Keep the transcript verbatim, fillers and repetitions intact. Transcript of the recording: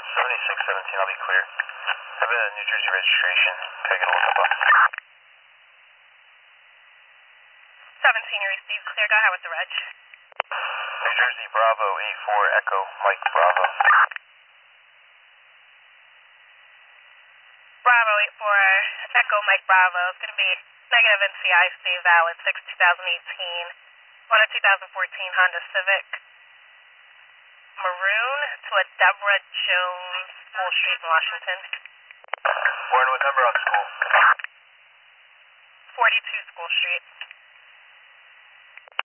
seventy-six seventeen, I'll be clear. I have a New Jersey registration. Can I get a lookup on? seventeen, you received clear. Go ahead with the reg. New Jersey Bravo eight four Echo Mike Bravo. Bravo eight four Echo Mike Bravo. It's going to be negative N C I C valid six two thousand eighteen. On a two thousand fourteen Honda Civic. Maroon to a Deborah Jones, School Street in Washington. Born what number on school? forty-two School Street.